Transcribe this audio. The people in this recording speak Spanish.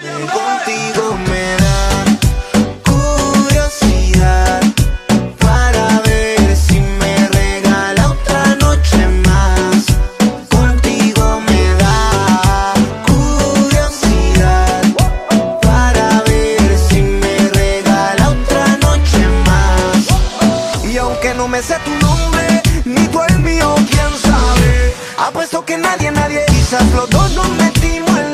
Contigo me da curiosidad para ver si me regala otra noche más. Contigo me da curiosidad para ver si me regala otra noche más. Y aunque no me sé tu nombre ni tú el mío, quién sabe, apuesto que nadie, quizás los dos nos metimos en